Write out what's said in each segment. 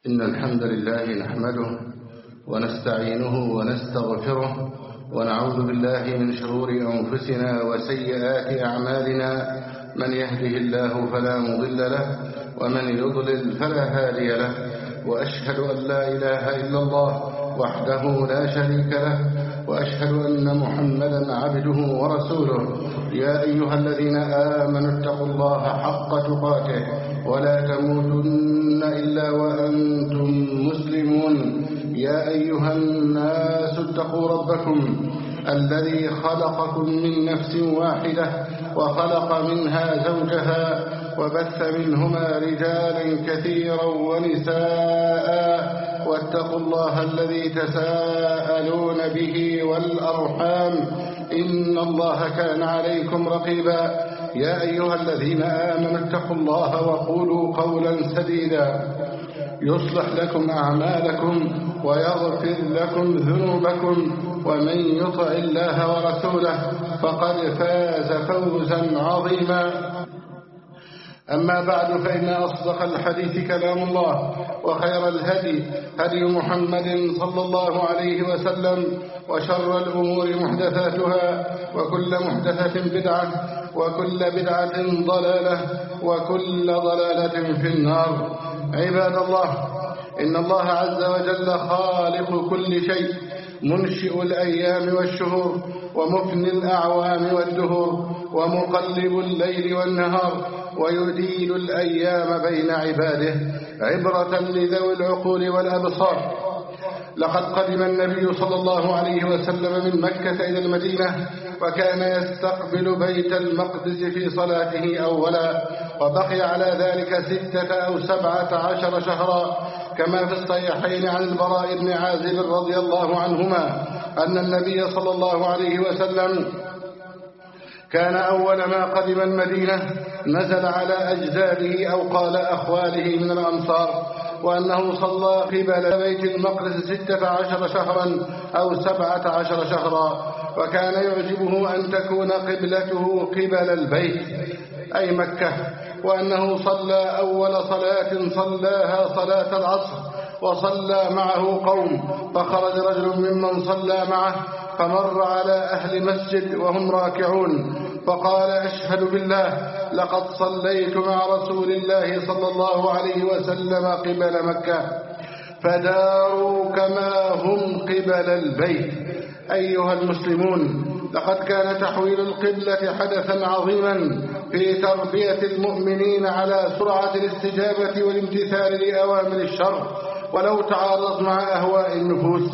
إن الحمد لله نحمده ونستعينه ونستغفره ونعوذ بالله من شرور أنفسنا وسيئات أعمالنا. من يهده الله فلا مضل له ومن يضلل فلا هادي له، وأشهد أن لا إله إلا الله وحده لا شريك له، وأشهد أن محمدا عبده ورسوله. يا أيها الذين آمنوا اتقوا الله حق تقاته ولا تموتن إلا وأنتم مسلمون. يا أيها الناس اتقوا ربكم الذي خلقكم من نفس واحدة وخلق منها زوجها وبث منهما رجالا كثيرا ونساء، واتقوا الله الذي تساءلون به والأرحام إن الله كان عليكم رقيبا. يا أيها الذين آمنوا اتقوا الله وقولوا قولا سديدا يصلح لكم أعمالكم ويغفر لكم ذنوبكم، ومن يطع الله ورسوله فقد فاز فوزا عظيما. أما بعد، فإن أصدق الحديث كلام الله، وخير الهدي هدي محمد صلى الله عليه وسلم، وشر الأمور محدثاتها، وكل محدثة بدعة، وكل بدعة ضلالة، وكل ضلالة في النار. عباد الله، إن الله عز وجل خالق كل شيء، منشئ الأيام والشهور، ومفني الأعوام والدهور، ومقلب الليل والنهار، ويديل الأيام بين عباده، عبرة لذوي العقول والأبصار. لقد قدم النبي صلى الله عليه وسلم من مكة إلى المدينة، وكان يستقبل بيت المقدس في صلاته أولا، وبقي على ذلك 6 أو 17 شهرا، كما في الصحيحين عن البراء بن عازب رضي الله عنهما أن النبي صلى الله عليه وسلم كان أول ما قدم المدينة نزل على أجداده أو قال أخواله من الأنصار، وأنه صلى قبل بيت المقدس 16 شهرا أو 17 شهرا، وكان يعجبه أن تكون قبلته قبل البيت أي مكة، وأنه صلى أول صلاة صلاها صلاة العصر، وصلى معه قوم، فخرج رجل ممن صلى معه فمر على أهل مسجد وهم راكعون، فقال: أشهد بالله لقد صليت مع رسول الله صلى الله عليه وسلم قبل مكة، فداروا كما هم قبل البيت. أيها المسلمون، لقد كان تحويل القبلة حدثا عظيما في تربية المؤمنين على سرعة الاستجابة والامتثال لأوامر الشر، ولو تعارض مع أهواء النفوس.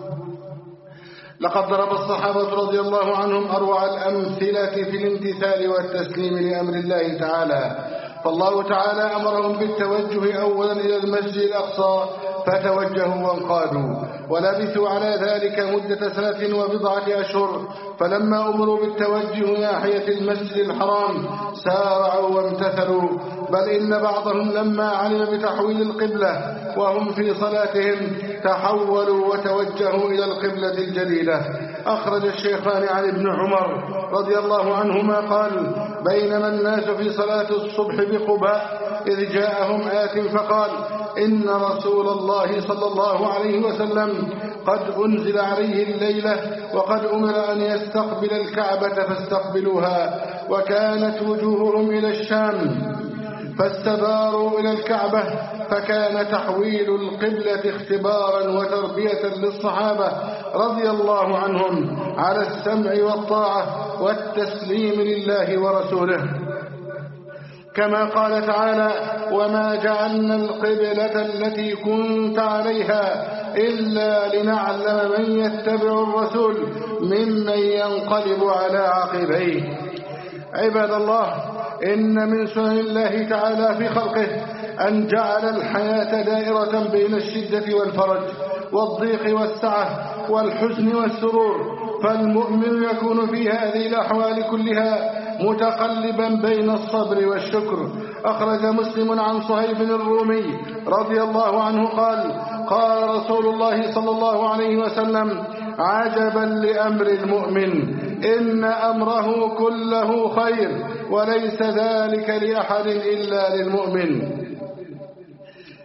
لقد ضرب الصحابة رضي الله عنهم أروع الأمثلة في الامتثال والتسليم لأمر الله تعالى، فالله تعالى أمرهم بالتوجه أولا إلى المسجد الأقصى فتوجهوا وانقادوا، ولبثوا على ذلك مدة 1 أشهر، فلما أمروا بالتوجه ناحية المسجد الحرام سارعوا وامتثلوا، بل إن بعضهم لما علم بتحويل القبلة وهم في صلاتهم تحولوا وتوجهوا إلى القبلة الجديدة. أخرج الشيخان عن ابن عمر رضي الله عنهما قال: بينما الناس في صلاة الصبح بقباء إذ جاءهم آت فقال: إن رسول الله صلى الله عليه وسلم قد أنزل عليه الليلة وقد أمر أن يستقبل الكعبة فاستقبلوها، وكانت وجوههم إلى الشام فاستداروا إلى الكعبة، فكان تحويل القبلة اختبارا وتربية للصحابة رضي الله عنهم على السمع والطاعة والتسليم لله ورسوله، كما قال تعالى: وما جعلنا القبلة التي كنت عليها إلا لنعلم من يتبع الرسول ممن ينقلب على عقبيه. عباد الله، إن من سنن الله تعالى في خلقه أن جعل الحياة دائرة بين الشدة والفرج، والضيق والسعة، والحزن والسرور، فالمؤمن يكون في هذه الأحوال كلها متقلبا بين الصبر والشكر. أخرج مسلم عن صهيب الرومي رضي الله عنه قال: قال رسول الله صلى الله عليه وسلم: عجبا لأمر المؤمن، إن أمره كله خير، وليس ذلك لأحد إلا للمؤمن.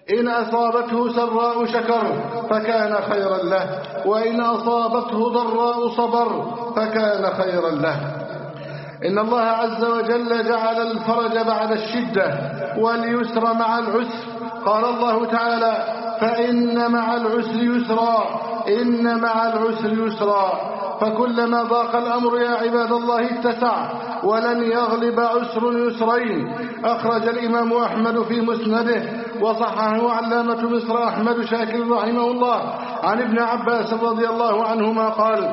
إن أصابته سراء شكر فكان خيرا له، وإن أصابته ضراء صبر فكان خيرا له. إن الله عز وجل جعل الفرج بعد الشدة واليسر مع العسر. قال الله تعالى: فإن مع العسر يسرا، إن مع العسر يسرا. فكلما ضاق الأمر يا عباد الله اتسع، ولن يغلب عسر يسرين. أخرج الإمام أحمد في مسنده وصححه علامة مصر أحمد شاكر رحمه الله عن ابن عباس رضي الله عنهما قال: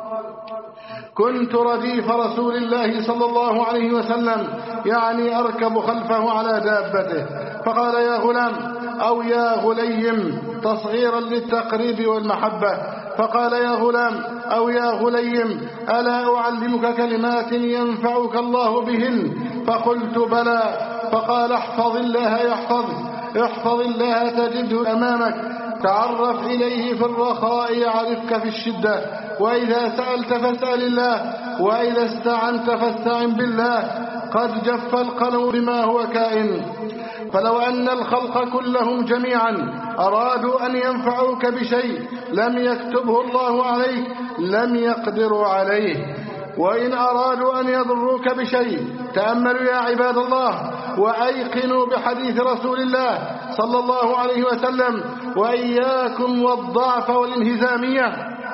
كنت رديف رسول الله صلى الله عليه وسلم، يعني أركب خلفه على دابته، فقال: يا غلام أو يا غليم، تصغيرا للتقريب والمحبة، فقال: يا غلام أو يا غليم، ألا أعلمك كلمات ينفعك الله بهن؟ فقلت: بلى. فقال: احفظ الله يحفظك، احفظ الله تجده أمامك، تعرف إليه في الرخاء يعرفك في الشدة، وإذا سألت فاسأل الله، وإذا استعنت فاستعن بالله، قد جف القلم بما هو كائن. فلو أن الخلق كلهم جميعا أرادوا أن ينفعوك بشيء لم يكتبه الله عليك لم يقدروا عليه، وإن أرادوا أن يضروك بشيء، تأملوا يا عباد الله وأيقنوا بحديث رسول الله صلى الله عليه وسلم: وإياكم والضعف والانهزامية.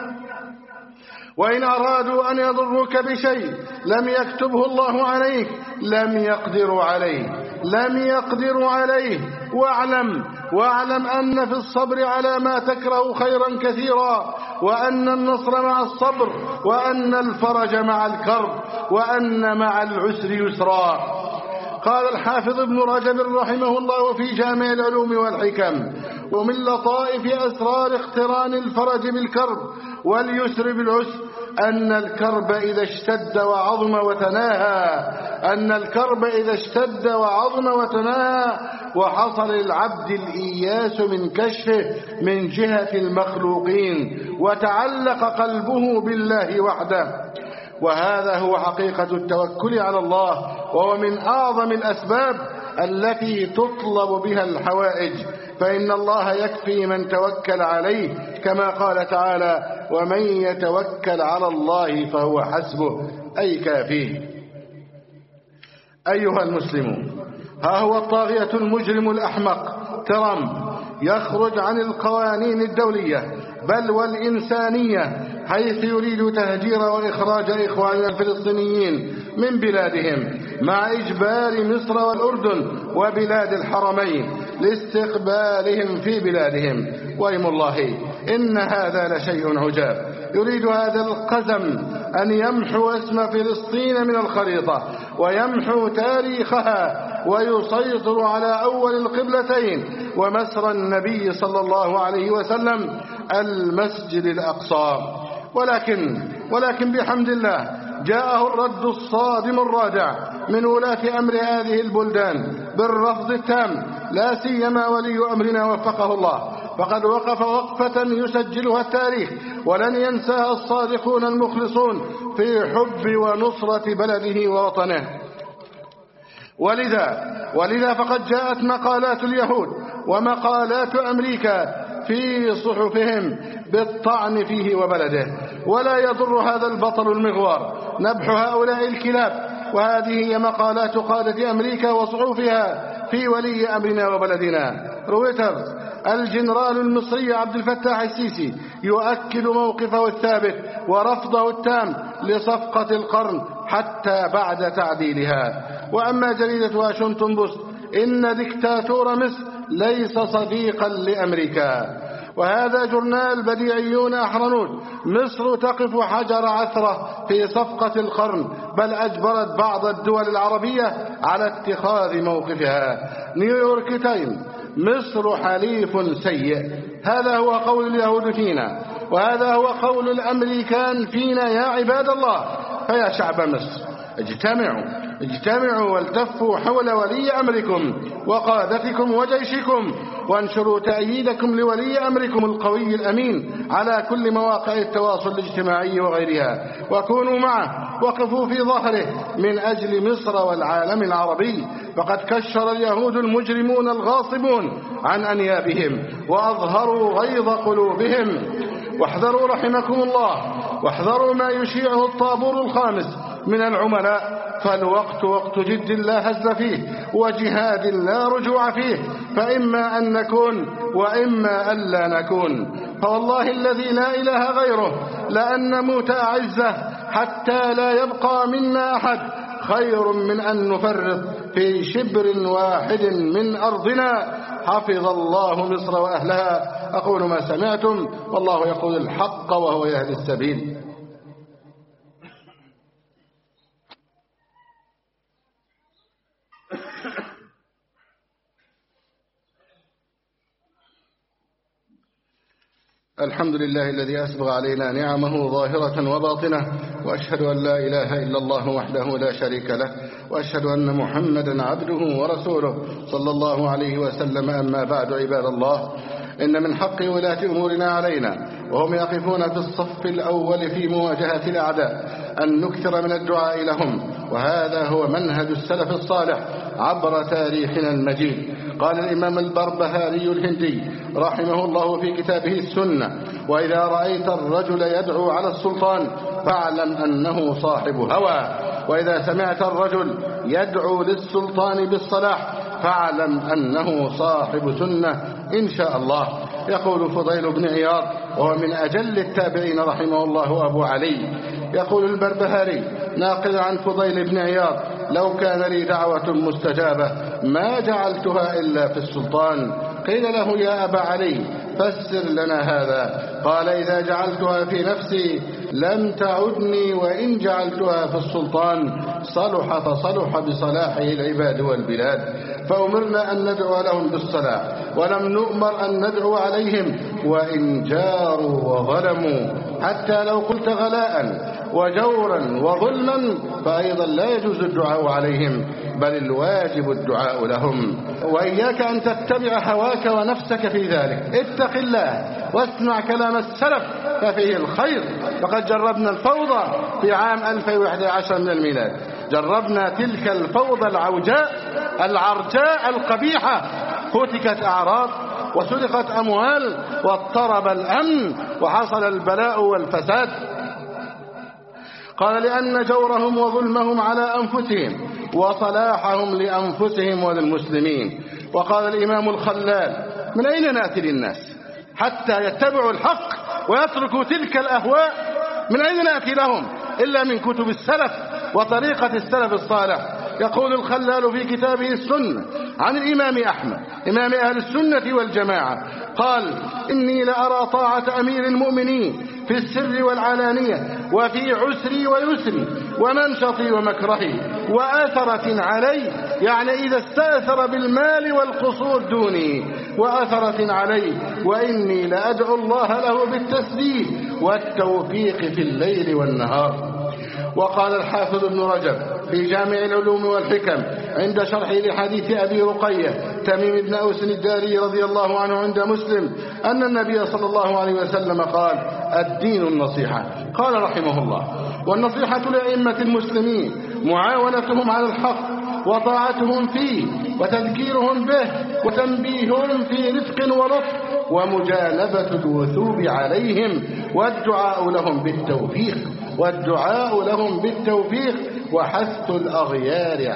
وإن أرادوا أن يضروك بشيء لم يكتبه الله عليك لم يقدروا عليه، لم يقدروا عليه. واعلم أن في الصبر على ما تكره خيرا كثيرا، وأن النصر مع الصبر، وأن الفرج مع الكرب، وأن مع العسر يسرا. قال الحافظ ابن رجب رحمه الله في جامع العلوم والحكم: ومن لطائف أسرار اقتران الفرج بالكرب واليسر بالعسر أن الكرب إذا اشتد وعظم وتناهى وحصل للعبد الإياس من كشفه من جهة المخلوقين، وتعلق قلبه بالله وحده. وهذا هو حقيقة التوكل على الله، وهو من أعظم الأسباب التي تطلب بها الحوائج، فإن الله يكفي من توكل عليه، كما قال تعالى: ومن يتوكل على الله فهو حسبه، أي كافيه. أيها المسلمون، ها هو الطاغية المجرم الأحمق ترامب يخرج عن القوانين الدولية بل والإنسانية، حيث يريد تهجير وإخراج إخواننا الفلسطينيين من بلادهم، مع إجبار مصر والأردن وبلاد الحرمين لاستقبالهم في بلادهم. وأيم الله إن هذا لشيء عجاب. يريد هذا القزم أن يمحو اسم فلسطين من الخريطة، ويمحو تاريخها، ويسيطر على أول القبلتين ومسرى النبي صلى الله عليه وسلم المسجد الأقصى. ولكن بحمد الله جاءه الرد الصادم الرادع من ولاة أمر هذه البلدان بالرفض التام، لا سيما ولي أمرنا وفقه الله، فقد وقف وقفة يسجلها التاريخ ولن ينساها الصادقون المخلصون في حب ونصرة بلده ووطنه. ولذا فقد جاءت مقالات اليهود ومقالات أمريكا في صحفهم بالطعن فيه وبلده، ولا يضر هذا البطل المغوار نبح هؤلاء الكلاب. وهذه هي مقالات قادة أمريكا وصحفها في ولي أمرنا وبلدنا. رويترز: الجنرال المصري عبد الفتاح السيسي يؤكد موقفه الثابت ورفضه التام لصفقة القرن حتى بعد تعديلها. وأما جريدة واشنطن بوست: إن ديكتاتور مصر ليس صديقا لأمريكا. وهذا جورنال بديعيون أحرنوت: مصر تقف حجر عثرة في صفقة القرن، بل أجبرت بعض الدول العربية على اتخاذ موقفها. نيويورك تايمز: مصر حليف سيء. هذا هو قول اليهود فينا، وهذا هو قول الأمريكان فينا يا عباد الله. فيا شعب مصر، اجتمعوا والتفوا حول ولي أمركم وقادتكم وجيشكم، وانشروا تأييدكم لولي أمركم القوي الأمين على كل مواقع التواصل الاجتماعي وغيرها، وكونوا معه، وقفوا في ظهره من أجل مصر والعالم العربي. فقد كشر اليهود المجرمون الغاصبون عن أنيابهم وأظهروا غيظ قلوبهم. واحذروا رحمكم الله، واحذروا ما يشيعه الطابور الخامس من العملاء، فالوقت وقت جد لا هزل فيه وجهاد لا رجوع فيه، فإما أن نكون وإما أن لا نكون. فوالله الذي لا إله غيره لأن نموت أعزة حتى لا يبقى منا أحد خير من أن نفرط في شبر واحد من أرضنا. حفظ الله مصر وأهلها. أقول ما سمعتم، والله يقول الحق وهو يهدي السبيل. الحمد لله الذي أسبغ علينا نعمه ظاهرة وباطنة، وأشهد أن لا إله إلا الله وحده لا شريك له، وأشهد أن محمدا عبده ورسوله صلى الله عليه وسلم. أما بعد، عباد الله، إن من حق ولاة أمورنا علينا وهم يقفون في الصف الأول في مواجهة الأعداء أن نكثر من الدعاء لهم، وهذا هو منهج السلف الصالح عبر تاريخنا المجيد. قال الإمام البربهاري الهندي رحمه الله في كتابه السنة: وإذا رأيت الرجل يدعو على السلطان فاعلم أنه صاحب هوى، وإذا سمعت الرجل يدعو للسلطان بالصلاح فاعلم أنه صاحب سنة إن شاء الله. يقول فضيل بن عياض، وهو من أجل التابعين رحمه الله أبو علي، يقول البربهاري ناقل عن فضيل بن عياض: لو كان لي دعوة مستجابة ما جعلتها إلا في السلطان. قيل له: يا أبا علي فسر لنا هذا. قال: إذا جعلتها في نفسي لم تعدني، وإن جعلتها في السلطان صلح فصلح بصلاحه العباد والبلاد. فأمرنا أن ندعو لهم بالصلاح، ولم نؤمر أن ندعو عليهم وإن جاروا وظلموا، حتى لو قلت غلاء وجورا وظلما فأيضا لا يجوز الدعاء عليهم، بل الواجب الدعاء لهم. وإياك أن تتبع هواك ونفسك في ذلك، اتق الله واسمع كلام السلف ففيه الخير. فقد جربنا الفوضى في عام 2011 من الميلاد، جربنا تلك الفوضى العوجاء العرجاء القبيحة، فتكت أعراض وسرقت أموال واضطرب الأمن وحصل البلاء والفساد. قال: لأن جورهم وظلمهم على أنفسهم وصلاحهم لأنفسهم وللمسلمين. وقال الإمام الخلال: من أين نأتي للناس حتى يتبعوا الحق ويتركوا تلك الأهواء؟ من أين نأتي لهم إلا من كتب السلف وطريقة السلف الصالح. يقول الخلال في كتابه السنة عن الإمام أحمد إمام أهل السنة والجماعة قال: إني لأرى طاعة أمير المؤمنين في السر والعلانية، وفي عسري ويسري، ومنشطي ومكرهي، وآثرة علي، يعني إذا استأثر بالمال والقصور دوني، وآثرة علي، وإني لأدعو الله له بالتسديد والتوفيق في الليل والنهار. وقال الحافظ ابن رجب في جامع العلوم والحكم عند شرح لحديث أبي رقية تميم بن أوس الداري رضي الله عنه عند مسلم أن النبي صلى الله عليه وسلم قال: الدين النصيحة. قال رحمه الله: والنصيحة لأئمة المسلمين معاونتهم على الحق وطاعتهم فيه وتذكيرهم به وتنبيههم في رفق ولطف ومجانبة الوثوب عليهم والدعاء لهم بالتوفيق وحث الأغيار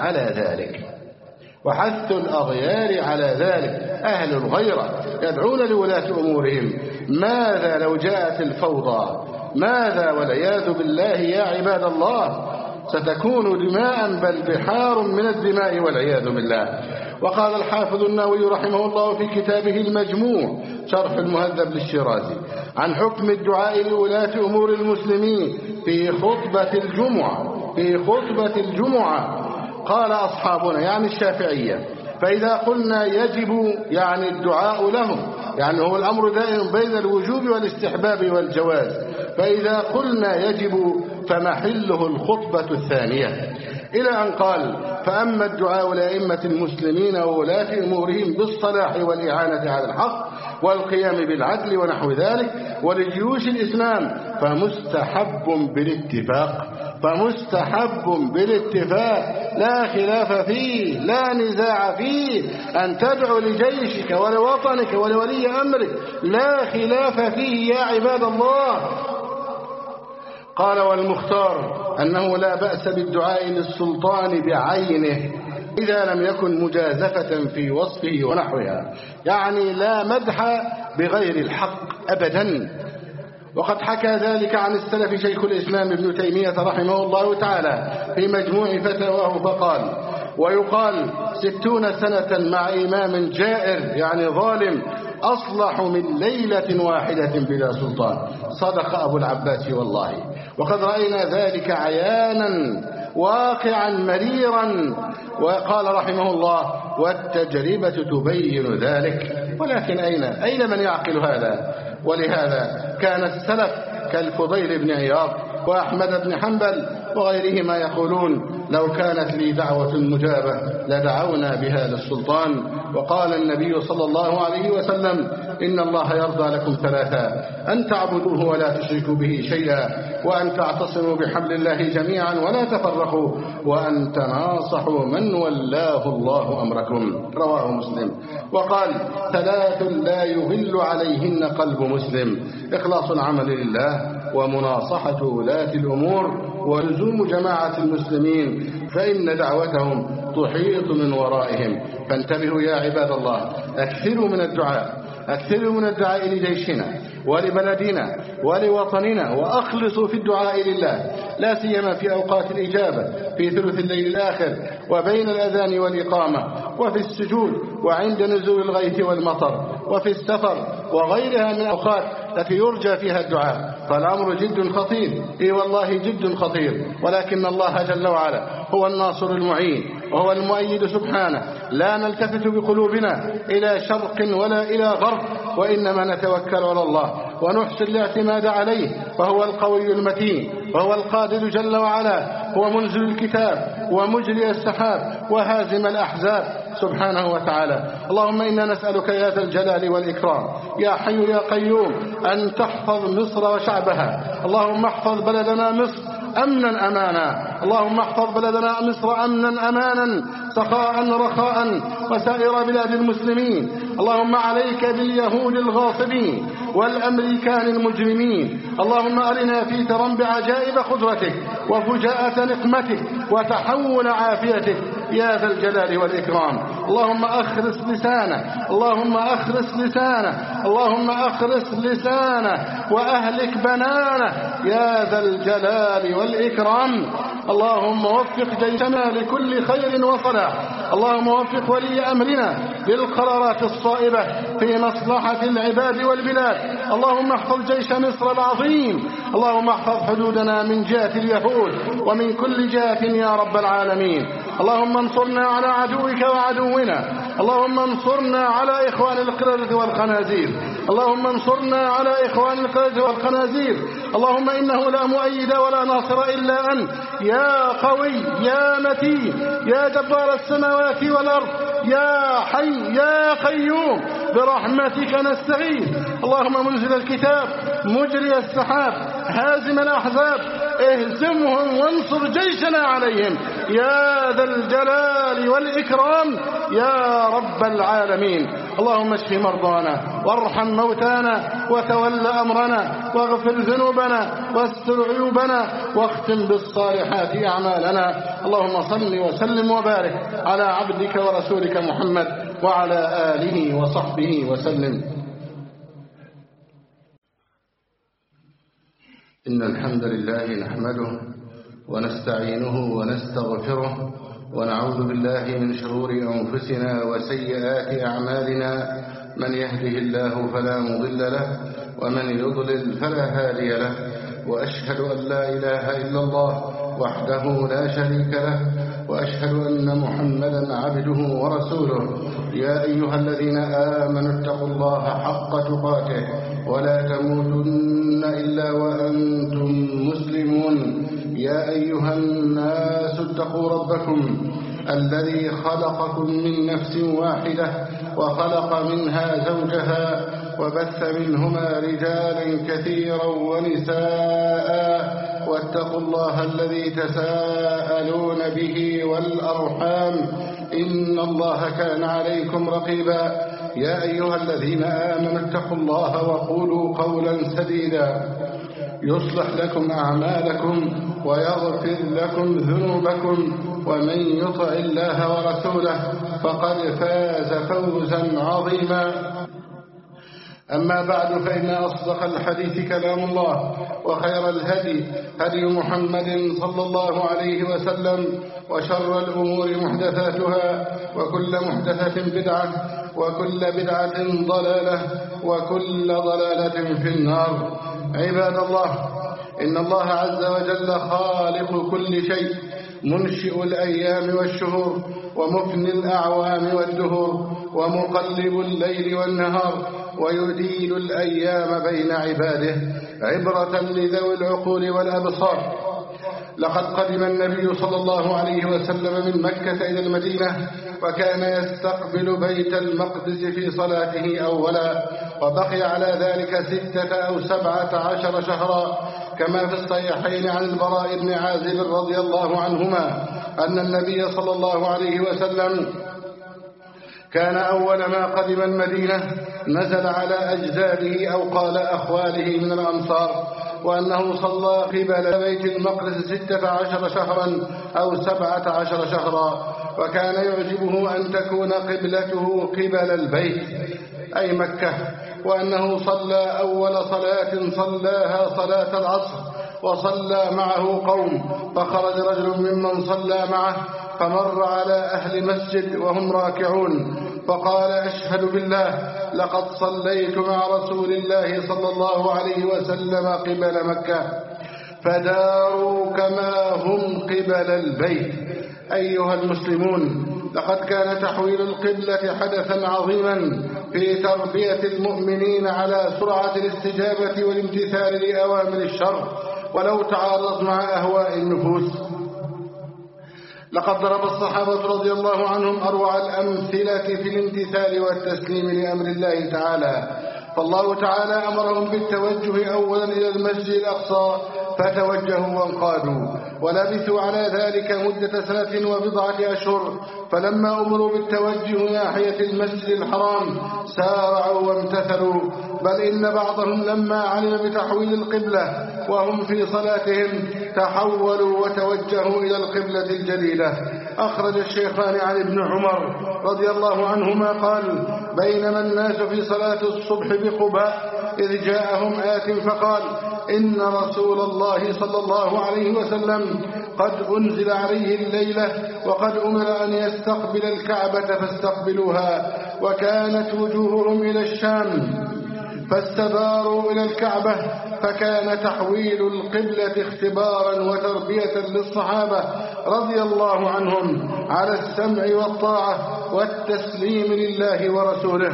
على ذلك. أهل الغيرة يدعون لولاة أمورهم. ماذا لو جاءت الفوضى؟ ماذا والعياذ بالله يا عباد الله؟ ستكون دماء بل بحار من الدماء والعياذ بالله. وقال الحافظ النووي رحمه الله في كتابه المجموع شرح المهذب للشيرازي عن حكم الدعاء لولاة أمور المسلمين في خطبة الجمعة قال أصحابنا يعني الشافعية: فإذا قلنا يجب يعني الدعاء لهم، يعني هو الأمر دائم بين الوجوب والاستحباب والجواز، فإذا قلنا يجب فمحله الخطبة الثانية. إلى أن قال: فأما الدعاء لأئمة المسلمين وولاة أمورهم بالصلاح والإعانة على الحق والقيام بالعدل ونحو ذلك ولجيوش الإسلام فمستحب بالاتفاق لا خلاف فيه لا نزاع فيه أن تدعو لجيشك ولوطنك ولولي أمرك، لا خلاف فيه يا عباد الله. قال: والمختار أنه لا بأس بالدعاء للسلطان بعينه إذا لم يكن مجازفة في وصفه ونحوها، يعني لا مدح بغير الحق أبدا. وقد حكى ذلك عن السلف شيخ الإسلام ابن تيمية رحمه الله تعالى في مجموع فتاواه فقال: ويقال 60 سنة مع إمام جائر يعني ظالم أصلح من ليلة واحدة بلا سلطان. صدق أبو العباس والله، وقد رأينا ذلك عيانا واقعا مريرا. وقال رحمه الله: والتجربة تبين ذلك. ولكن أين من يعقل هذا؟ ولهذا كان السلف كالفضيل بن عياض وأحمد بن حنبل وغيرهما يقولون: لو كانت لي دعوة مجابة لدعونا بها للسلطان. وقال النبي صلى الله عليه وسلم: إن الله يرضى لكم 3: أن تعبدوه ولا تشركوا به شيئا، وأن تعتصموا بحبل الله جميعا ولا تفرقوا، وأن تناصحوا من ولاه الله أمركم. رواه مسلم. وقال: 3 لا يغل عليهن قلب مسلم: إخلاص العمل لله، ومناصحة ولاة الأمور، ولزوم جماعة المسلمين، فإن دعوتهم تحيط من ورائهم. فانتبهوا يا عباد الله، أكثروا من الدعاء لجيشنا ولبلدنا ولوطننا، وأخلصوا في الدعاء لله، لا سيما في أوقات الإجابة، في ثلث الليل الآخر، وبين الأذان والإقامة، وفي السجود، وعند نزول الغيث والمطر، وفي السفر، وغيرها من الأوقات التي يرجى فيها الدعاء. فالأمر جد خطير، والله جد خطير. ولكن الله جل وعلا هو الناصر المعين وهو المؤيد سبحانه. لا نلتفت بقلوبنا إلى شرق ولا إلى غرب، وإنما نتوكل على الله ونحسن الاعتماد عليه، فهو القوي المتين، وهو القادر جل وعلا، هو منزل الكتاب ومجري السحاب وهازم الأحزاب سبحانه وتعالى. اللهم إنا نسألك يا ذا الجلال والإكرام يا حي يا قيوم أن تحفظ مصر وشعبها. اللهم احفظ بلدنا مصر أمنا أمانا. اللهم احفظ بلدنا مصر أمنا أمانا سخاء رخاء وسائر بلاد المسلمين. اللهم عليك باليهود الغاصبين والأمريكان المجرمين. اللهم أرنا في ترم بعجائب قدرتك وفجاءة نقمتك وتحول عافيتك يا ذا الجلال والإكرام. اللهم أخرس لسانه، اللهم أخرس لسانه، اللهم أخرس لسانه وأهلك بنانه يا ذا الجلال والإكرام. اللهم وفق جيشنا لكل خير وصلاح. اللهم وفق ولي أمرنا للقرارات الصائبة في مصلحة العباد والبلاد. اللهم احفظ جيش مصر العظيم. اللهم احفظ حدودنا من جهة اليهود ومن كل جهة يا رب العالمين. اللهم انصرنا على عدوك وعدونا. اللهم انصرنا على إخوان القردة والخنازير. اللهم انصرنا على إخوان القردة والخنازير. اللهم إنه لا مؤيد ولا ناصر إلا أنت يا قوي يا متين يا جبار السماوات والأرض يا حي يا قيوم برحمتك نستغيث. اللهم منزل الكتاب مجري السحاب هازم الأحزاب اهزمهم وانصر جيشنا عليهم يا ذا الجلال والإكرام يا رب العالمين. اللهم اشف مرضانا وارحم موتانا وتول أمرنا واغفر ذنوبنا واستر عيوبنا واختم بالصالحات أعمالنا. اللهم صل وسلم وبارك على عبدك ورسولك محمد وعلى آله وصحبه وسلم. إن الحمد لله نحمده ونستعينه ونستغفره ونعوذ بالله من شرور أنفسنا وسيئات أعمالنا. من يهده الله فلا مضل له ومن يضلل فلا هادي له. وأشهد أن لا إله إلا الله وحده لا شريك له وأشهد أن محمدا عبده ورسوله. يا أيها الذين آمنوا اتقوا الله حق تقاته ولا تموتن إلا وأنتم مسلمون. يا أيها الناس الناس اتقوا ربكم الذي خلقكم من نفس واحدة وخلق منها زوجها وبث منهما رجالا كثيرا ونساء واتقوا الله الذي تساءلون به والأرحام إن الله كان عليكم رقيبا يا أيها الذين آمنوا اتقوا الله وقولوا قولا سديدا يصلح لكم أعمالكم ويغفر لكم ذنوبكم ومن يطع الله ورسوله فقد فاز فوزا عظيما. أما بعد فإن أصدق الحديث كلام الله وخير الهدي هدي محمد صلى الله عليه وسلم وشر الأمور محدثاتها وكل محدثة بدعة وكل بدعة ضلالة وكل ضلالة في النار. عباد الله، إن الله عز وجل خالق كل شيء منشئ الأيام والشهور ومفني الأعوام والدهور ومقلب الليل والنهار ويديل الأيام بين عباده عبرة لذوي العقول والأبصار. لقد قدم النبي صلى الله عليه وسلم من مكة إلى المدينة وكان يستقبل بيت المقدس في صلاته أولا وبقي على ذلك 6 أو 17 شهرا كما في الصحيحين عن البراء بن عازب رضي الله عنهما أن النبي صلى الله عليه وسلم كان أول ما قدم المدينة نزل على أجداده أو قال أخواله من الأنصار وأنه صلى قبل بيت المقدس 16 شهرا أو 17 شهرا وكان يعجبه أن تكون قبلته قبل البيت أي مكة وأنه صلى أول صلاة صلاها صلاة العصر وصلى معه قوم فخرج رجل ممن صلى معه فمر على أهل مسجد وهم راكعون فقال أشهد بالله لقد صليت مع رسول الله صلى الله عليه وسلم قبل مكة فداروا كما هم قبل البيت. أيها المسلمون، لقد كان تحويل القبلة حدثا عظيما في تربية المؤمنين على سرعة الاستجابة والامتثال لأوامر الشر ولو تعارض مع أهواء النفوس. لقد ضرب الصحابة رضي الله عنهم أروع الأمثلة في الامتثال والتسليم لأمر الله تعالى، فالله تعالى أمرهم بالتوجه أولا إلى المسجد الأقصى فتوجهوا وانقادوا ولبثوا على ذلك مدة 1 و9 أشهر، فلما أمروا بالتوجه ناحية المسجد الحرام سارعوا وامتثلوا، بل إن بعضهم لما علم بتحويل القبلة وهم في صلاتهم تحولوا وتوجهوا إلى القبلة الجديدة. أخرج الشيخان عن ابن عمر رضي الله عنهما قال بينما الناس في صلاة الصبح بقباء إذ جاءهم آت فقال إن رسول الله صلى الله عليه وسلم قد أنزل عليه الليلة وقد أمر أن يستقبل الكعبة فاستقبلوها وكانت وجوههم إلى الشام فاستداروا إلى الكعبة، فكان تحويل القبلة اختبارا وتربية للصحابة رضي الله عنهم على السمع والطاعة والتسليم لله ورسوله،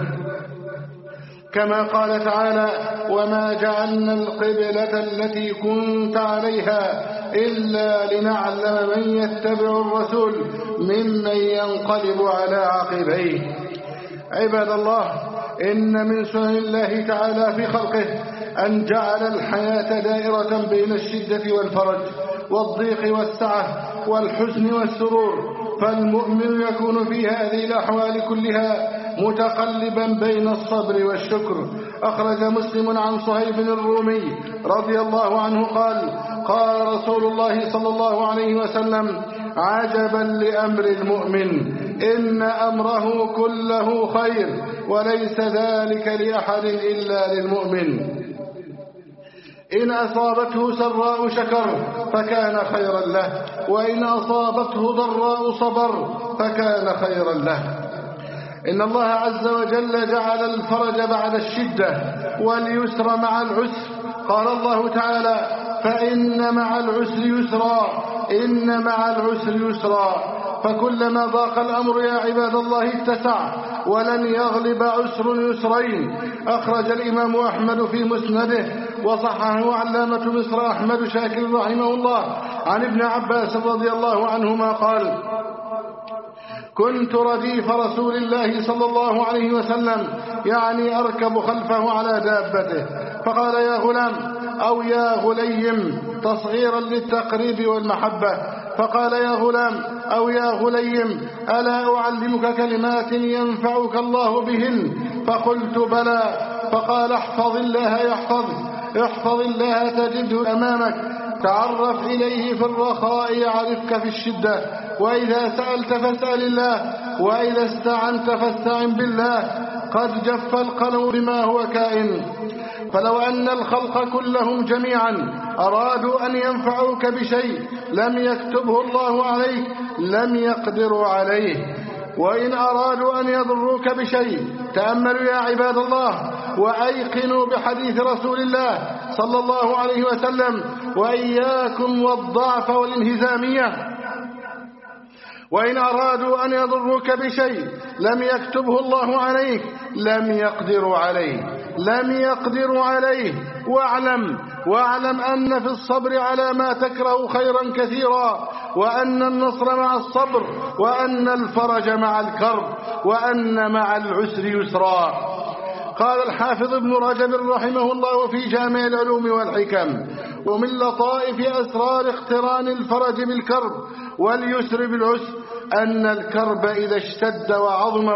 كما قال تعالى وما جعلنا القبلة التي كنت عليها إلا لنعلم من يتبع الرسول ممن ينقلب على عقبيه. عباد الله، إن من سنن الله تعالى في خلقه أن جعل الحياة دائرة بين الشدة والفرج والضيق والسعة والحزن والسرور، فالمؤمن يكون في هذه الأحوال كلها متقلبا بين الصبر والشكر. أخرج مسلم عن صهيب الرومي رضي الله عنه قال قال رسول الله صلى الله عليه وسلم عجبا لأمر المؤمن إن أمره كله خير وليس ذلك لأحد إلا للمؤمن، إن أصابته سراء شكر فكان خيرا له وإن أصابته ضراء صبر فكان خيرا له. إن الله عز وجل جعل الفرج بعد الشدة واليسر مع العسر، قال الله تعالى فإن مع العسر يسرا إن مع العسر يسرا، فكلما ضاق الأمر يا عباد الله اتسع، ولن يغلب عسر يسرين. أخرج الإمام أحمد في مسنده وصححه علامة مصر أحمد شاكر رحمه الله عن ابن عباس رضي الله عنهما قال: كنت رديف رسول الله صلى الله عليه وسلم، يعني أركب خلفه على دابته، فقال: يا غلام أو يا غليم، تصغيرا للتقريب والمحبة، فقال: يا غلام أو يا غليم، ألا أعلمك كلمات ينفعك الله بهن؟ فقلت: بلى. فقال: احفظ الله يحفظك، احفظ الله تجده أمامك، تعرف إليه في الرخاء يعرفك في الشدة، وإذا سألت فاسأل الله، وإذا استعنت فاستعن بالله، قد جف القلم بما هو كائن. فلو أن الخلق كلهم جميعا أرادوا أن ينفعوك بشيء لم يكتبه الله عليك لم يقدروا عليه، وإن أرادوا أن يضروك بشيء، تأملوا يا عباد الله وأيقنوا بحديث رسول الله صلى الله عليه وسلم: وإياكم والضعف والانهزامية. وإن أرادوا أن يضروك بشيء لم يكتبه الله عليك لم يقدروا عليه، لم يقدروا عليه. واعلم أن في الصبر على ما تكره خيرا كثيرا، وأن النصر مع الصبر، وأن الفرج مع الكرب، وأن مع العسر يسرا. قال الحافظ ابن رجب رحمه الله في جامع العلوم والحكم: ومن لطائف أسرار اقتران الفرج بالكرب واليسر بالعسر أن الكرب إذا اشتد وعظم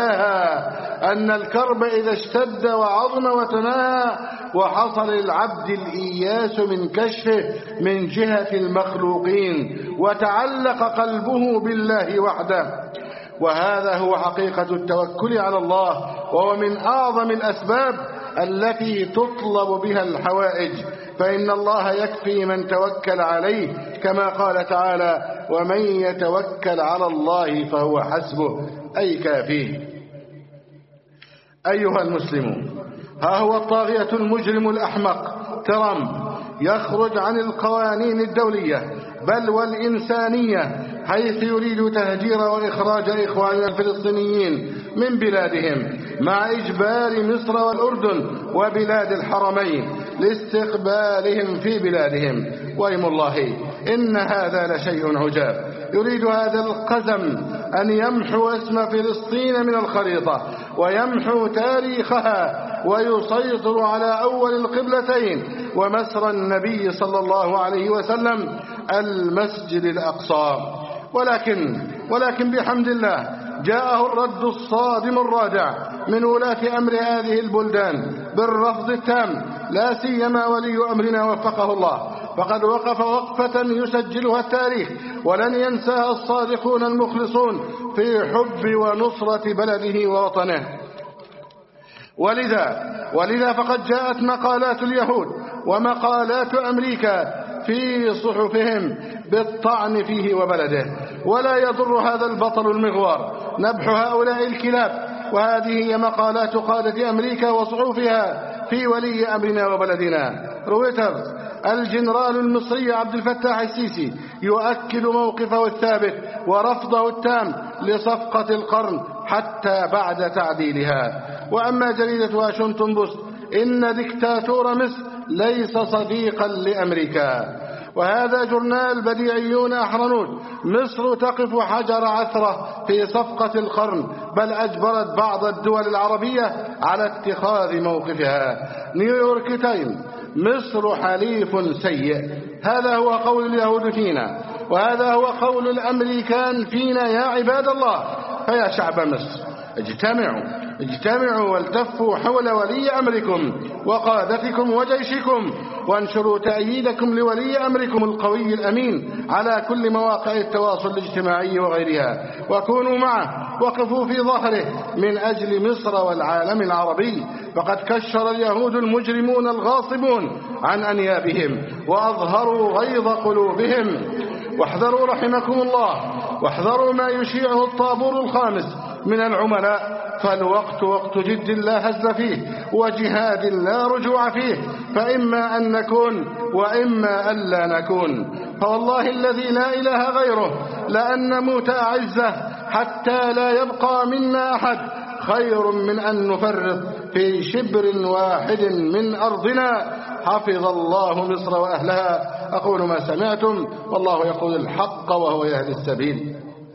وتناهى وحصل العبد الإياس من كشفه من جهة المخلوقين، وتعلق قلبه بالله وحده. وهذا هو حقيقة التوكل على الله، وهو من أعظم الأسباب التي تطلب بها الحوائج، فإن الله يكفي من توكل عليه، كما قال تعالى: ومن يتوكل على الله فهو حسبه، أي كافيه. أيها المسلمون، ها هو الطاغية المجرم الأحمق ترامب يخرج عن القوانين الدولية بل والإنسانية، حيث يريد تهجير وإخراج إخواننا الفلسطينيين من بلادهم، مع إجبار مصر والأردن وبلاد الحرمين لاستقبالهم في بلادهم. وإيم الله إن هذا لشيء عجاب. يريد هذا القزم أن يمحو اسم فلسطين من الخريطة، ويمحو تاريخها، ويسيطر على أول القبلتين ومسرى النبي صلى الله عليه وسلم المسجد الأقصى. ولكن بحمد الله جاءه الرد الصادم الرادع من ولاة أمر هذه البلدان بالرفض التام، لا سيما ولي أمرنا وفقه الله، فقد وقف وقفة يسجلها التاريخ ولن ينساها الصادقون المخلصون في حب ونصرة بلده ووطنه. ولذا فقد جاءت مقالات اليهود ومقالات أمريكا في صحفهم بالطعن فيه وبلده، ولا يضر هذا البطل المغوار نبح هؤلاء الكلاب. وهذه هي مقالات قادة أمريكا وصحفها في ولي أمرنا وبلدنا. رويترز: الجنرال المصري عبد الفتاح السيسي يؤكد موقفه الثابت ورفضه التام لصفقة القرن حتى بعد تعديلها. وأما جريدة واشنطن بوست: إن ديكتاتور مصر ليس صديقا لأمريكا. وهذا جورنال بديعيون أحرنوت: مصر تقف حجر عثرة في صفقة القرن، بل أجبرت بعض الدول العربية على اتخاذ موقفها. نيويورك تايمز: مصر حليف سيء. هذا هو قول اليهود فينا، وهذا هو قول الأمريكان فينا يا عباد الله. فيا شعب مصر، اجتمعوا والتفوا حول ولي أمركم وقادتكم وجيشكم، وانشروا تأييدكم لولي أمركم القوي الأمين على كل مواقع التواصل الاجتماعي وغيرها، وكونوا معه، وقفوا في ظهره من أجل مصر والعالم العربي. فقد كشر اليهود المجرمون الغاصبون عن أنيابهم وأظهروا غيظ قلوبهم. واحذروا رحمكم الله، واحذروا ما يشيعه الطابور الخامس من العملاء، فالوقت وقت جد لا هزل فيه وجهاد لا رجوع فيه، فإما أن نكون وإما أن لا نكون. فوالله الذي لا إله غيره لأن نموت أعزة حتى لا يبقى منا أحد خير من أن نفرط في شبر واحد من أرضنا. حفظ الله مصر وأهلها. أقول ما سمعتم، والله يقول الحق وهو يهدي السبيل.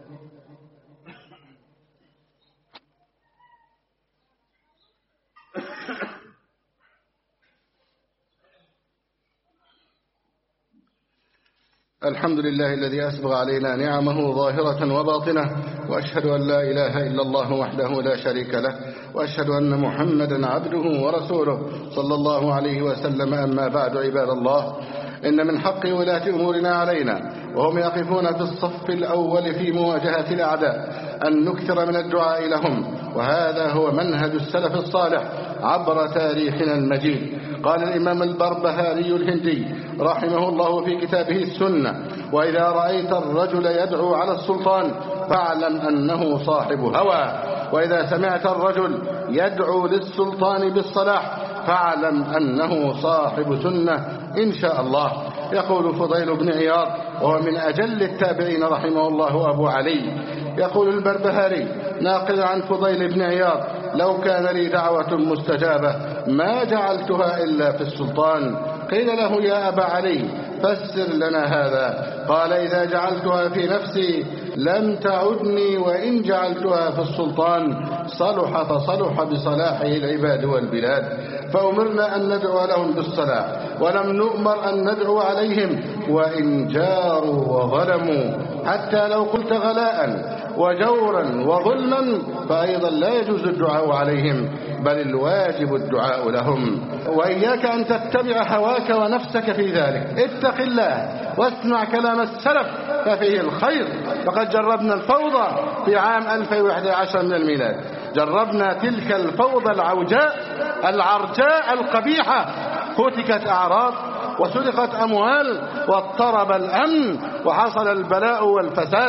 الحمد لله الذي أسبغ علينا نعمه ظاهرة وباطنة، وأشهد أن لا إله إلا الله وحده لا شريك له، وأشهد أن محمدا عبده ورسوله صلى الله عليه وسلم. أما بعد، عباد الله، إن من حق ولاة أمورنا علينا وهم يقفون في الصف الأول في مواجهة الأعداء أن نكثر من الدعاء لهم، وهذا هو منهج السلف الصالح عبر تاريخنا المجيد. قال الإمام البربهاري الهندي رحمه الله في كتابه السنة: وإذا رأيت الرجل يدعو على السلطان فاعلم أنه صاحب هوى، وإذا سمعت الرجل يدعو للسلطان بالصلاح فاعلم أنه صاحب سنة إن شاء الله. يقول فضيل بن عياض، وهو من أجل التابعين رحمه الله أبو علي، يقول البربهاري ناقل عن فضيل بن عياض: لو كان لي دعوة مستجابة ما جعلتها إلا في السلطان. قيل له: يا أبا علي فسر لنا هذا. قال: إذا جعلتها في نفسي لم تعدني، وإن جعلتها في السلطان صلح فصلح بصلاحه العباد والبلاد. فأمرنا أن ندعو لهم بالصلاح، ولم نؤمر أن ندعو عليهم وإن جاروا وظلموا، حتى لو قلت غلاء وجورا وظلما فأيضا لا يجوز الدعاء عليهم، بل الواجب الدعاء لهم. وإياك أن تتبع هواك ونفسك في ذلك، اتق الله واسمع كلام السلف ففيه الخير. فقد جربنا الفوضى في عام 2011 من الميلاد، جربنا تلك الفوضى العرجاء القبيحة، فتكت أعراض وسرقت أموال واضطرب الأمن وحصل البلاء والفساد.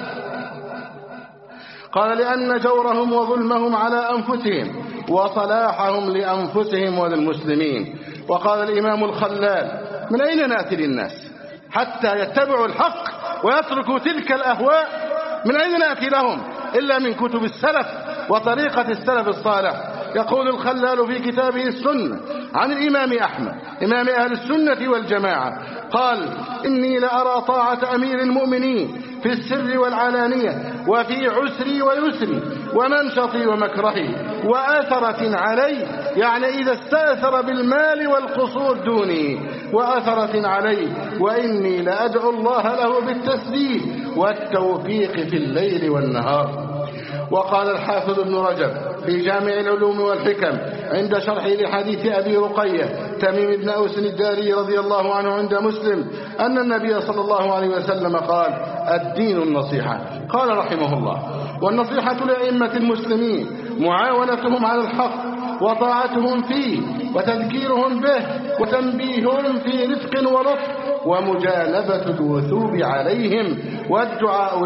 قال: لأن جورهم وظلمهم على أنفسهم وصلاحهم لأنفسهم وللمسلمين. وقال الإمام الخلال: من أين نأتي للناس حتى يتبعوا الحق ويتركوا تلك الأهواء؟ من أين نأتي لهم إلا من كتب السلف وطريقة السلف الصالح. يقول الخلال في كتابه السنة عن الإمام أحمد إمام أهل السنة والجماعة قال: إني لأرى طاعة أمير المؤمنين في السر والعلانية، وفي عسري ويسري، ومنشطي ومكرهي، وآثرة علي، يعني إذا استأثر بالمال والقصور دوني، وآثرة علي، وإني لأدعو الله له بالتسديد والتوفيق في الليل والنهار. وقال الحافظ ابن رجب في جامع العلوم والحكم عند شرحه لحديث أبي رقية تميم بن أوس الداري رضي الله عنه عند مسلم أن النبي صلى الله عليه وسلم قال: الدين النصيحة. قال رحمه الله: والنصيحة لأئمة المسلمين معاونتهم على الحق وطاعتهم فيه وتذكيرهم به وتنبيههم في رفق ولطف ومجانبة الوثوب عليهم والدعاء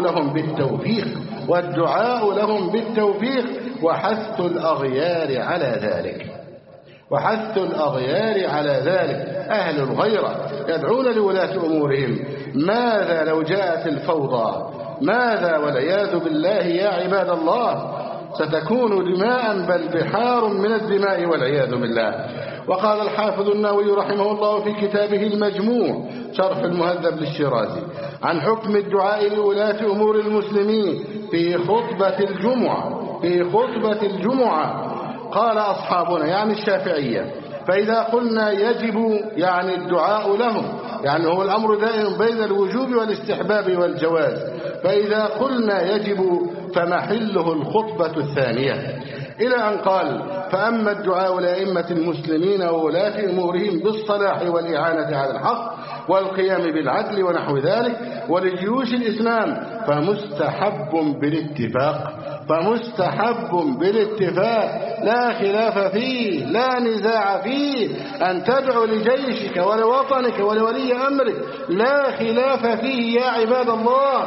لهم بالتوفيق وحث الأغيار على ذلك. أهل الغيرة يدعون لولاة أمورهم. ماذا لو جاءت الفوضى؟ ماذا والعياذ بالله يا عباد الله؟ ستكون دماء بل بحار من الدماء والعياذ بالله. وقال الحافظ النووي رحمه الله في كتابه المجموع شرح المهذب للشيرازي عن حكم الدعاء لولاة أمور المسلمين في خطبة الجمعة قال أصحابنا يعني الشافعية: فإذا قلنا يجب يعني الدعاء لهم، يعني هو الأمر دائم بين الوجوب والاستحباب والجواز، فإذا قلنا يجب فمحله الخطبة الثانية، إلى أن قال: فأما الدعاء لأئمة المسلمين وولاة أمورهم بالصلاح والإعانة على الحق والقيام بالعدل ونحو ذلك ولجيوش الإسلام فمستحب بالاتفاق لا خلاف فيه لا نزاع فيه أن تدعو لجيشك ولوطنك ولولي أمرك، لا خلاف فيه يا عباد الله.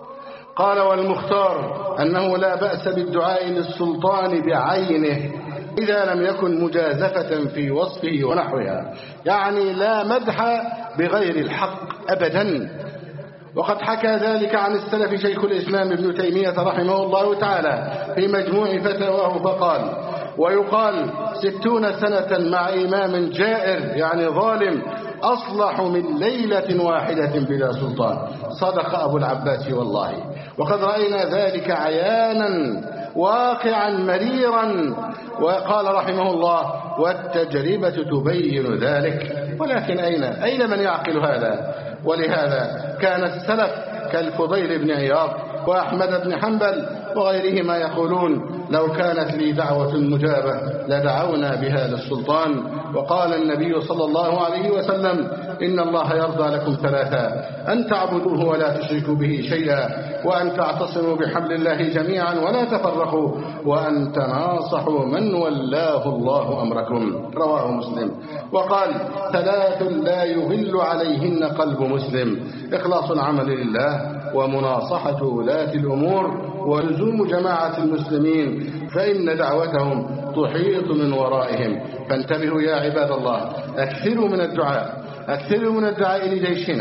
قال: والمختار أنه لا بأس بالدعاء للسلطان بعينه، إذا لم يكن مجازفة في وصفه ونحوها، يعني لا مدح بغير الحق أبدا. وقد حكى ذلك عن السلف شيخ الإسلام ابن تيمية رحمه الله تعالى في مجموع فتاواه فقال: ويقال 60 سنة مع إمام جائر يعني ظالم أصلح من ليلة واحدة بلا سلطان. صدق أبو العباس والله. وقد رأينا ذلك عيانا واقعا مريرا. وقال رحمه الله: والتجربة تبين ذلك. ولكن أين من يعقل هذا؟ ولهذا كان السلف كالفضيل بن عياض وأحمد بن حنبل وغيرهما يقولون: لو كانت لي دعوة مجابة لدعونا بها للسلطان. وقال النبي صلى الله عليه وسلم: إن الله يرضى لكم 3: أن تعبدوه ولا تشركوا به شيئا، وأن تعتصموا بحبل الله جميعا ولا تفرقوا، وأن تناصحوا من ولاه الله أمركم. رواه مسلم. وقال: 3 لا يغل عليهن قلب مسلم: إخلاص العمل لله، ومناصحة ولاة الأمور، ولزوم جماعة المسلمين، فإن دعوتهم تحيط من ورائهم. فانتبهوا يا عباد الله، أكثروا من الدعاء لجيشنا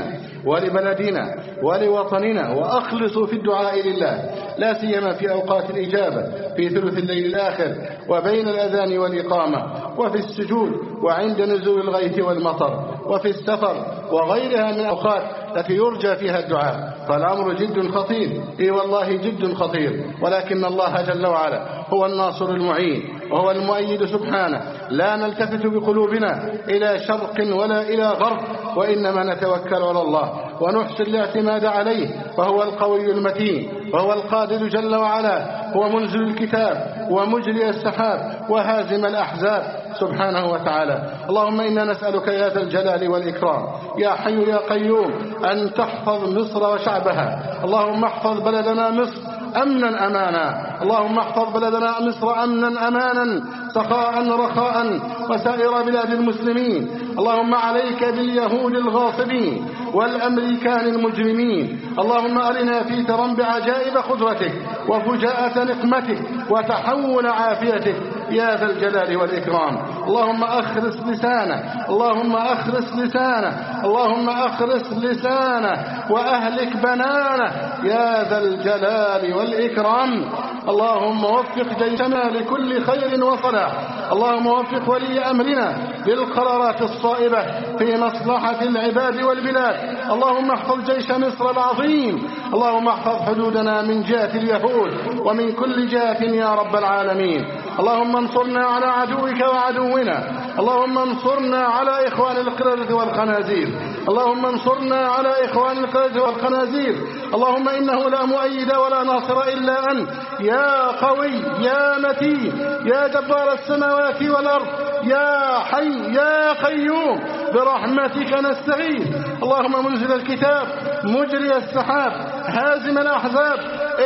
ولبلدنا ولوطننا، وأخلصوا في الدعاء لله، لا سيما في أوقات الإجابة، في ثلث الليل الآخر، وبين الأذان والإقامة، وفي السجود، وعند نزول الغيث والمطر، وفي السفر، وغيرها من الأوقات التي يرجى فيها الدعاء. فالأمر جد خطير، والله جد خطير. ولكن الله جل وعلا هو الناصر المعين وهو المؤيد سبحانه. لا نلتفت بقلوبنا إلى شرق ولا إلى غرب، وإنما نتوكل على الله ونحسن الاعتماد عليه، فهو القوي المتين، وهو القادر جل وعلا، هو منزل الكتاب ومجري السحاب وهازم الأحزاب سبحانه وتعالى. اللهم إنا نسألك يا ذا الجلال والإكرام يا حي يا قيوم أن تحفظ مصر وشعبها. اللهم احفظ بلدنا مصر أمنا أمانا. اللهم احفظ بلدنا مصر أمنا أمانا، سخاء رخاء، وسائر بلاد المسلمين. اللهم عليك باليهود الغاصبين والأمريكان المجرمين. اللهم أرنا في ترم بعجائب قدرتك وفجاءة نقمتك وتحول عافيتك يا ذا الجلال والإكرام. اللهم أخرس لسانه، اللهم أخرس لسانه، اللهم أخرس لسانه وأهلك بنانه يا ذا الجلال والإكرام. اللهم وفق جيشنا لكل خير وصلاح. اللهم وفق ولي أمرنا للقرارات الصائبة في مصلحة العباد والبلاد. اللهم احفظ جيش مصر العظيم. اللهم احفظ حدودنا من جهة اليهود ومن كل جهة يا رب العالمين. اللهم انصرنا على عدوك وعدونا. اللهم انصرنا على إخوان القردة والخنازير. اللهم انصرنا على إخوان القردة والخنازير. اللهم إنه لا مؤيد ولا ناصر إلا أنت يا قوي يا متين يا جبار السماوات والأرض يا حي يا قيوم، برحمتك نستغيث. اللهم منزل الكتاب مجري السحاب هازم الأحزاب،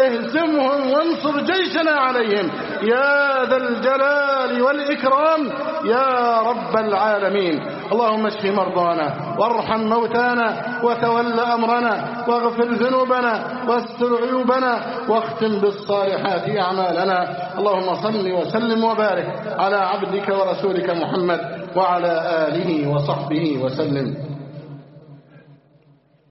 اهزمهم وانصر جيشنا عليهم يا ذا الجلال والإكرام يا رب العالمين. اللهم اشف مرضانا وارحم موتانا وتول أمرنا واغفر ذنوبنا واستر عيوبنا واختم بالصالحات أعمالنا. اللهم صل وسلم وبارك على عبدك ورسولك محمد وعلى آله وصحبه وسلم.